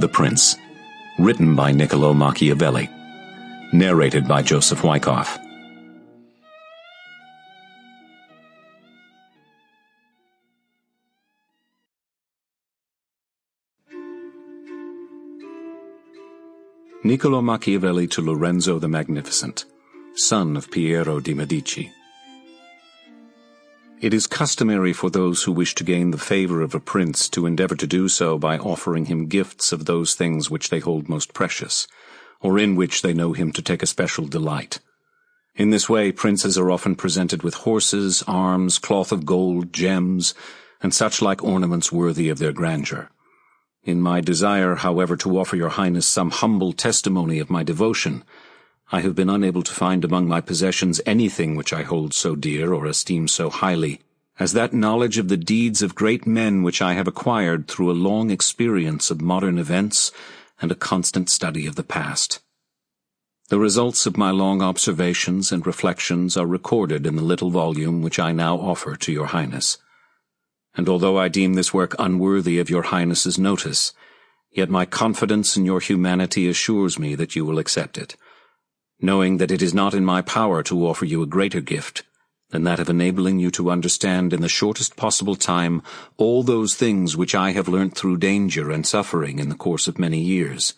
The Prince, written by Niccolò Machiavelli, narrated by Joseph Wyckoff. Niccolò Machiavelli to Lorenzo the Magnificent, son of Piero de' Medici. It is customary for those who wish to gain the favor of a prince to endeavor to do so by offering him gifts of those things which they hold most precious, or in which they know him to take a special delight. In this way, princes are often presented with horses, arms, cloth of gold, gems, and such like ornaments worthy of their grandeur. In my desire, however, to offer your highness some humble testimony of my devotion, I have been unable to find among my possessions anything which I hold so dear or esteem so highly as that knowledge of the deeds of great men which I have acquired through a long experience of modern events and a constant study of the past. The results of my long observations and reflections are recorded in the little volume which I now offer to your highness. And although I deem this work unworthy of your highness's notice, yet my confidence in your humanity assures me that you will accept it, knowing that it is not in my power to offer you a greater gift than that of enabling you to understand in the shortest possible time all those things which I have learnt through danger and suffering in the course of many years.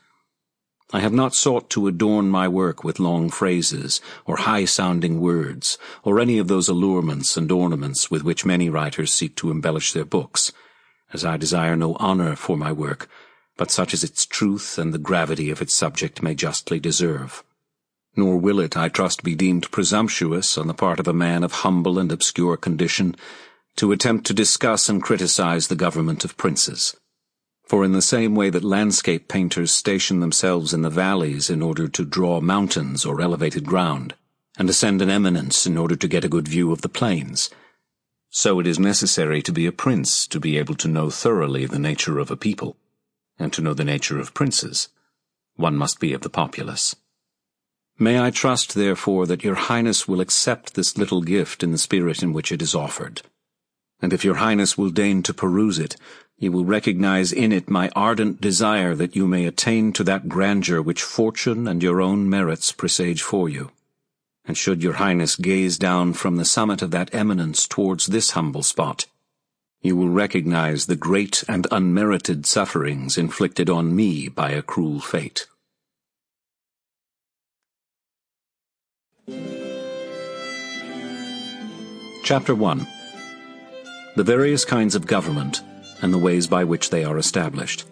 I have not sought to adorn my work with long phrases or high-sounding words, or any of those allurements and ornaments with which many writers seek to embellish their books, as I desire no honor for my work, but such as its truth and the gravity of its subject may justly deserve. Nor will it, I trust, be deemed presumptuous on the part of a man of humble and obscure condition to attempt to discuss and criticize the government of princes. For in the same way that landscape painters station themselves in the valleys in order to draw mountains or elevated ground, and ascend an eminence in order to get a good view of the plains, so it is necessary to be a prince to be able to know thoroughly the nature of a people, and to know the nature of princes. One must be of the populace. May I trust, therefore, that your highness will accept this little gift in the spirit in which it is offered. And if your highness will deign to peruse it, you will recognize in it my ardent desire that you may attain to that grandeur which fortune and your own merits presage for you. And should your highness gaze down from the summit of that eminence towards this humble spot, you will recognize the great and unmerited sufferings inflicted on me by a cruel fate. Chapter 1. The various kinds of government and the ways by which they are established.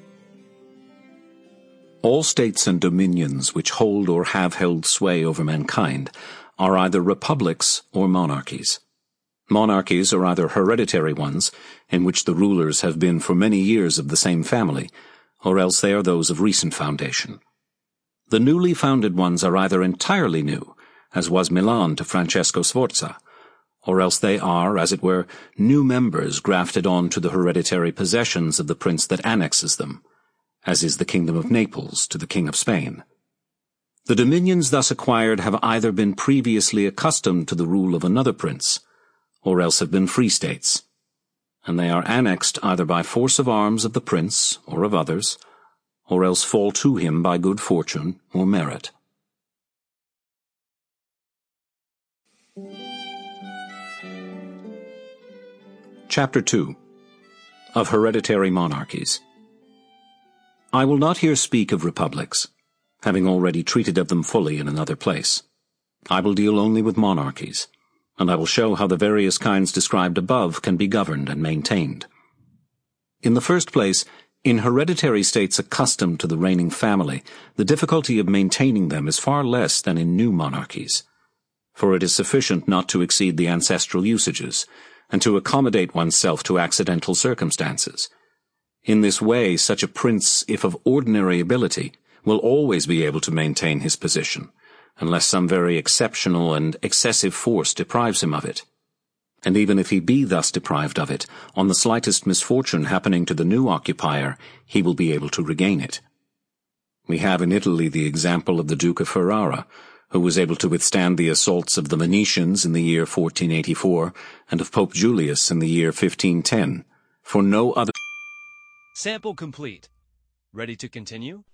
All states and dominions which hold or have held sway over mankind are either republics or monarchies. Monarchies are either hereditary ones, in which the rulers have been for many years of the same family, or else they are those of recent foundation. The newly founded ones are either entirely new, as was Milan to Francesco Sforza, or else they are, as it were, new members grafted on to the hereditary possessions of the prince that annexes them, as is the kingdom of Naples to the king of Spain. The dominions thus acquired have either been previously accustomed to the rule of another prince, or else have been free states, and they are annexed either by force of arms of the prince or of others, or else fall to him by good fortune or merit. Chapter 2. Of Hereditary Monarchies. I will not here speak of republics, having already treated of them fully in another place. I will deal only with monarchies, and I will show how the various kinds described above can be governed and maintained. In the first place, in hereditary states accustomed to the reigning family, the difficulty of maintaining them is far less than in new monarchies, for it is sufficient not to exceed the ancestral usages, and to accommodate oneself to accidental circumstances. In this way, such a prince, if of ordinary ability, will always be able to maintain his position, unless some very exceptional and excessive force deprives him of it. And even if he be thus deprived of it, on the slightest misfortune happening to the new occupier, he will be able to regain it. We have in Italy the example of the Duke of Ferrara, who was able to withstand the assaults of the Venetians in the year 1484 and of Pope Julius in the year 1510, for no other. Sample complete. Ready to continue?